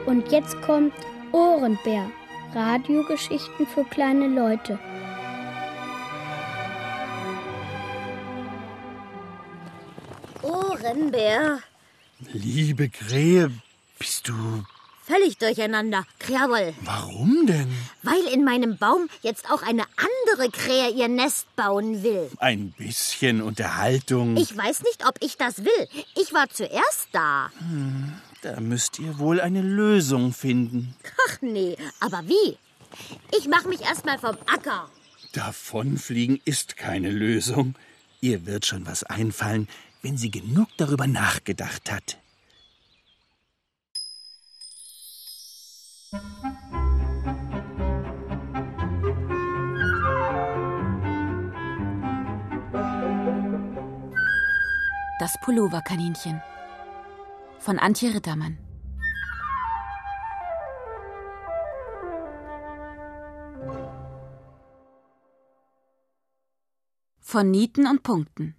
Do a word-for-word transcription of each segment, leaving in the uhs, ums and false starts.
Und jetzt kommt Ohrenbär. Radiogeschichten für kleine Leute. Ohrenbär. Liebe Krähe, bist du... Völlig durcheinander, Jawohl. Warum denn? Weil in meinem Baum jetzt auch eine andere Krähe ihr Nest bauen will. Ein bisschen Unterhaltung. Ich weiß nicht, ob ich das will. Ich war zuerst da. Hm, da müsst ihr wohl eine Lösung finden. Ach nee, aber wie? Ich mach mich erst mal vom Acker. Davonfliegen ist keine Lösung. Ihr wird schon was einfallen, wenn sie genug darüber nachgedacht hat. Das Pulloverkaninchen von Antje Rittermann. Von Nieten und Punkten.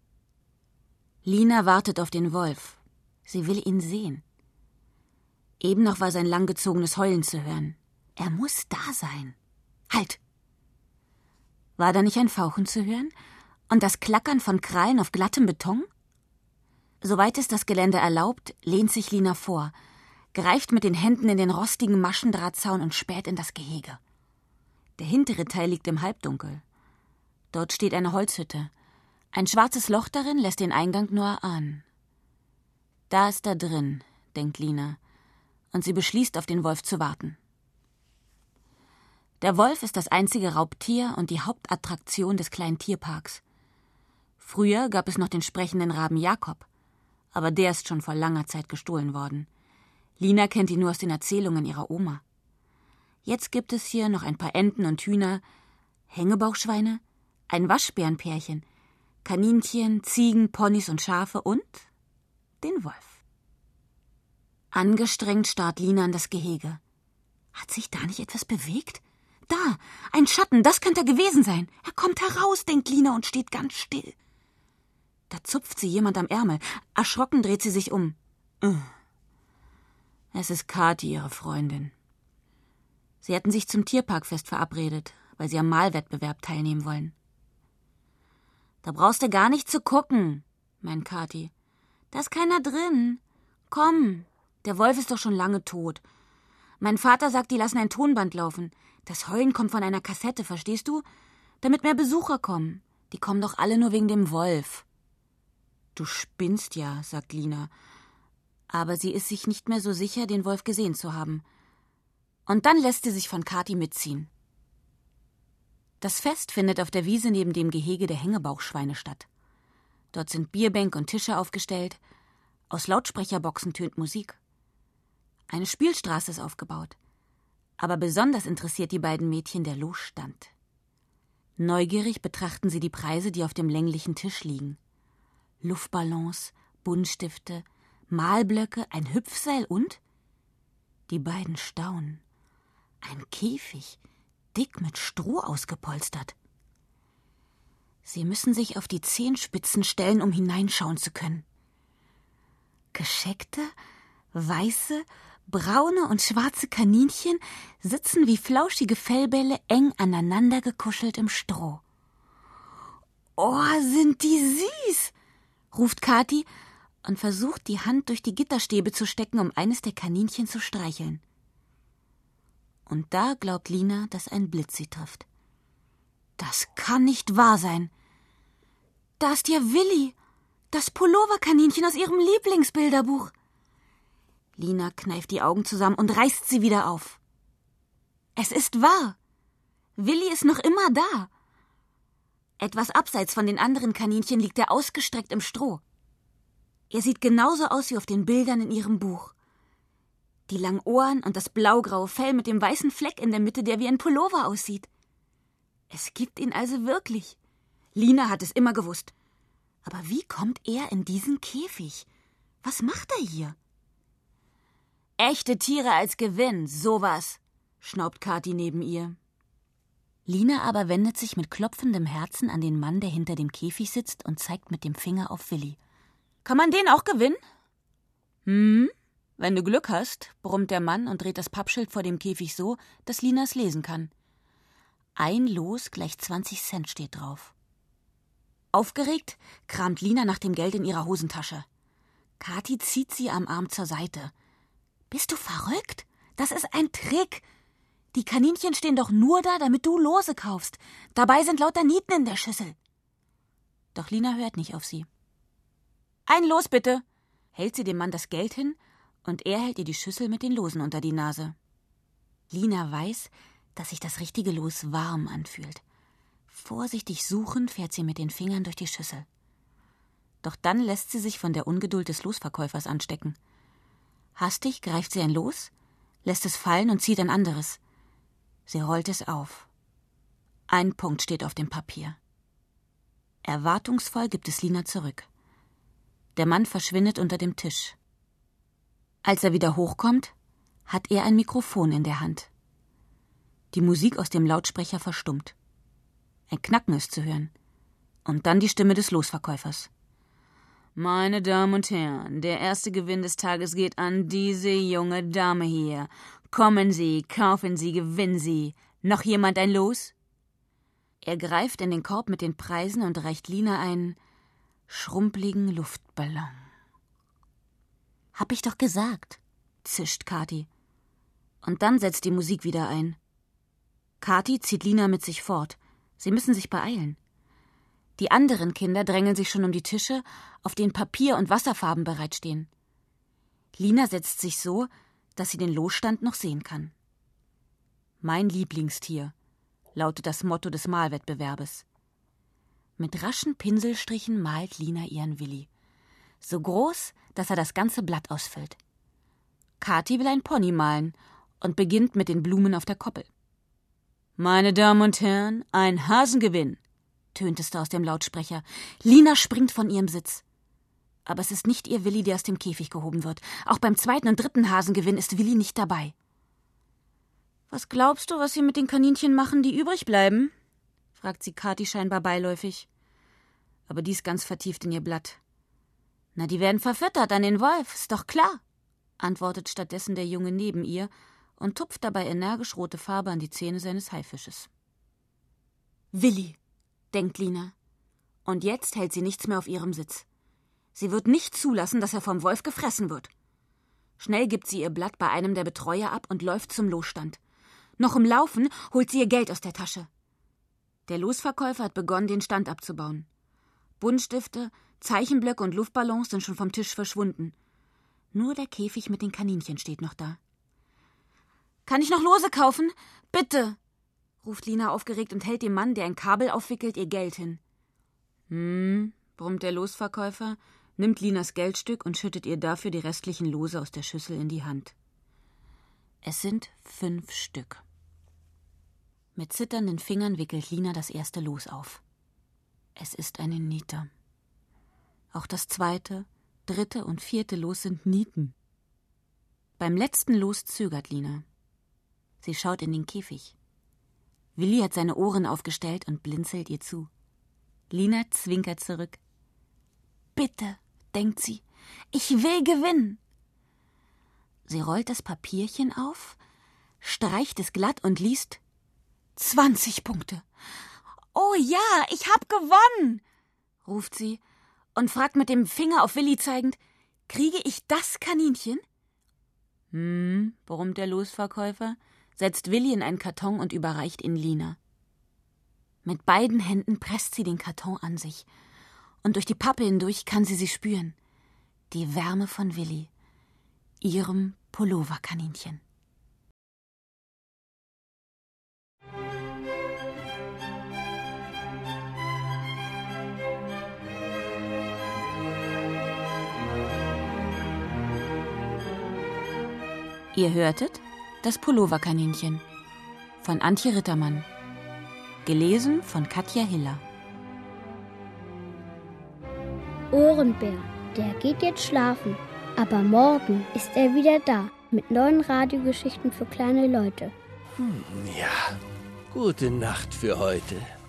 Lina wartet auf den Wolf. Sie will ihn sehen. Eben noch war sein langgezogenes Heulen zu hören. Er muss da sein. Halt! War da nicht ein Fauchen zu hören? Und das Klackern von Krallen auf glattem Beton? Soweit es das Gelände erlaubt, lehnt sich Lina vor, greift mit den Händen in den rostigen Maschendrahtzaun und späht in das Gehege. Der hintere Teil liegt im Halbdunkel. Dort steht eine Holzhütte. Ein schwarzes Loch darin lässt den Eingang nur erahnen. Da ist er drin, denkt Lina, und sie beschließt, auf den Wolf zu warten. Der Wolf ist das einzige Raubtier und die Hauptattraktion des kleinen Tierparks. Früher gab es noch den sprechenden Raben Jakob, aber der ist schon vor langer Zeit gestohlen worden. Lina kennt ihn nur aus den Erzählungen ihrer Oma. Jetzt gibt es hier noch ein paar Enten und Hühner, Hängebauchschweine, ein Waschbärenpärchen, Kaninchen, Ziegen, Ponys und Schafe und den Wolf. Angestrengt starrt Lina in das Gehege. Hat sich da nicht etwas bewegt? Da, ein Schatten, das könnte er gewesen sein. Er kommt heraus, denkt Lina und steht ganz still. Da zupft sie jemand am Ärmel. Erschrocken dreht sie sich um. Es ist Kathi, ihre Freundin. Sie hatten sich zum Tierparkfest verabredet, weil sie am Malwettbewerb teilnehmen wollen. Da brauchst du gar nicht zu gucken, meint Kathi. Da ist keiner drin. Komm, der Wolf ist doch schon lange tot. Mein Vater sagt, die lassen ein Tonband laufen. Das Heulen kommt von einer Kassette, verstehst du? Damit mehr Besucher kommen. Die kommen doch alle nur wegen dem Wolf. Du spinnst ja, sagt Lina. Aber sie ist sich nicht mehr so sicher, den Wolf gesehen zu haben. Und dann lässt sie sich von Kathi mitziehen. Das Fest findet auf der Wiese neben dem Gehege der Hängebauchschweine statt. Dort sind Bierbänke und Tische aufgestellt. Aus Lautsprecherboxen tönt Musik. Eine Spielstraße ist aufgebaut. Aber besonders interessiert die beiden Mädchen der Losstand. Neugierig betrachten sie die Preise, die auf dem länglichen Tisch liegen. Luftballons, Buntstifte, Malblöcke, ein Hüpfseil und... Die beiden staunen. Ein Käfig, dick mit Stroh ausgepolstert. Sie müssen sich auf die Zehenspitzen stellen, um hineinschauen zu können. Gescheckte, weiße, braune und schwarze Kaninchen sitzen wie flauschige Fellbälle eng aneinander gekuschelt im Stroh. »Oh, sind die süß«, ruft Kathi und versucht, die Hand durch die Gitterstäbe zu stecken, um eines der Kaninchen zu streicheln. Und da glaubt Lina, dass ein Blitz sie trifft. Das kann nicht wahr sein. Da ist ja Willi, das Pulloverkaninchen aus ihrem Lieblingsbilderbuch. Lina kneift die Augen zusammen und reißt sie wieder auf. Es ist wahr. Willi ist noch immer da. Etwas abseits von den anderen Kaninchen liegt er ausgestreckt im Stroh. Er sieht genauso aus wie auf den Bildern in ihrem Buch. Die langen Ohren und das blaugraue Fell mit dem weißen Fleck in der Mitte, der wie ein Pullover aussieht. Es gibt ihn also wirklich. Lina hat es immer gewusst. Aber wie kommt er in diesen Käfig? Was macht er hier? Echte Tiere als Gewinn, sowas, schnaubt Kathi neben ihr. Lina aber wendet sich mit klopfendem Herzen an den Mann, der hinter dem Käfig sitzt, und zeigt mit dem Finger auf Willi. Kann man den auch gewinnen? Hm, Wenn du Glück hast, brummt der Mann und dreht das Pappschild vor dem Käfig so, dass Lina es lesen kann. Ein Los gleich zwanzig Cent steht drauf. Aufgeregt kramt Lina nach dem Geld in ihrer Hosentasche. Kathi zieht sie am Arm zur Seite. »Bist du verrückt? Das ist ein Trick. Die Kaninchen stehen doch nur da, damit du Lose kaufst. Dabei sind lauter Nieten in der Schüssel.« Doch Lina hört nicht auf sie. »Ein Los bitte«, hält sie dem Mann das Geld hin und er hält ihr die Schüssel mit den Losen unter die Nase. Lina weiß, dass sich das richtige Los warm anfühlt. Vorsichtig suchend fährt sie mit den Fingern durch die Schüssel. Doch dann lässt sie sich von der Ungeduld des Losverkäufers anstecken. Hastig greift sie ein Los, lässt es fallen und zieht ein anderes. Sie rollt es auf. Ein Punkt steht auf dem Papier. Erwartungsvoll gibt es Lina zurück. Der Mann verschwindet unter dem Tisch. Als er wieder hochkommt, hat er ein Mikrofon in der Hand. Die Musik aus dem Lautsprecher verstummt. Ein Knacken ist zu hören. Und dann die Stimme des Losverkäufers. »Meine Damen und Herren, der erste Gewinn des Tages geht an diese junge Dame hier. Kommen Sie, kaufen Sie, gewinnen Sie. Noch jemand ein Los?« Er greift in den Korb mit den Preisen und reicht Lina einen schrumpeligen Luftballon. »Hab ich doch gesagt«, zischt Kathi. Und dann setzt die Musik wieder ein. Kathi zieht Lina mit sich fort. Sie müssen sich beeilen. Die anderen Kinder drängeln sich schon um die Tische, auf denen Papier und Wasserfarben bereitstehen. Lina setzt sich so, dass sie den Losstand noch sehen kann. »Mein Lieblingstier«, lautet das Motto des Malwettbewerbes. Mit raschen Pinselstrichen malt Lina ihren Willi. So groß, dass er das ganze Blatt ausfüllt. Kathi will ein Pony malen und beginnt mit den Blumen auf der Koppel. »Meine Damen und Herren, ein Hasengewinn«, tönt es da aus dem Lautsprecher. Lina springt von ihrem Sitz. Aber es ist nicht ihr Willi, der aus dem Käfig gehoben wird. Auch beim zweiten und dritten Hasengewinn ist Willi nicht dabei. »Was glaubst du, was sie mit den Kaninchen machen, die übrig bleiben?« fragt sie Kathi scheinbar beiläufig. Aber die ist ganz vertieft in ihr Blatt. »Na, die werden verfüttert an den Wolf, ist doch klar«, antwortet stattdessen der Junge neben ihr und tupft dabei energisch rote Farbe an die Zähne seines Haifisches. »Willi«, denkt Lina. Und jetzt hält sie nichts mehr auf ihrem Sitz. Sie wird nicht zulassen, dass er vom Wolf gefressen wird. Schnell gibt sie ihr Blatt bei einem der Betreuer ab und läuft zum Losstand. Noch im Laufen holt sie ihr Geld aus der Tasche. Der Losverkäufer hat begonnen, den Stand abzubauen. Buntstifte, Zeichenblöcke und Luftballons sind schon vom Tisch verschwunden. Nur der Käfig mit den Kaninchen steht noch da. »Kann ich noch Lose kaufen? Bitte«, ruft Lina aufgeregt und hält dem Mann, der ein Kabel aufwickelt, ihr Geld hin. »Hm«, brummt der Losverkäufer, nimmt Linas Geldstück und schüttet ihr dafür die restlichen Lose aus der Schüssel in die Hand. Es sind fünf Stück. Mit zitternden Fingern wickelt Lina das erste Los auf. Es ist eine Niete. Auch das zweite, dritte und vierte Los sind Nieten. Beim letzten Los zögert Lina. Sie schaut in den Käfig. Willi hat seine Ohren aufgestellt und blinzelt ihr zu. Lina zwinkert zurück. »Bitte«, denkt sie, »ich will gewinnen.« Sie rollt das Papierchen auf, streicht es glatt und liest »zwanzig Punkte«. »Oh ja, ich hab gewonnen«, ruft sie und fragt mit dem Finger auf Willi zeigend, »kriege ich das Kaninchen?« »Hm«, brummt der Losverkäufer, setzt Willi in einen Karton und überreicht ihn Lina. Mit beiden Händen presst sie den Karton an sich. Und durch die Pappe hindurch kann sie sie spüren. Die Wärme von Willi, ihrem Pulloverkaninchen. Ihr hörtet Das Pulloverkaninchen von Antje Rittermann. Gelesen von Katja Hiller. Ohrenbär, der geht jetzt schlafen. Aber morgen ist er wieder da mit neuen Radiogeschichten für kleine Leute. Hm, ja, gute Nacht für heute.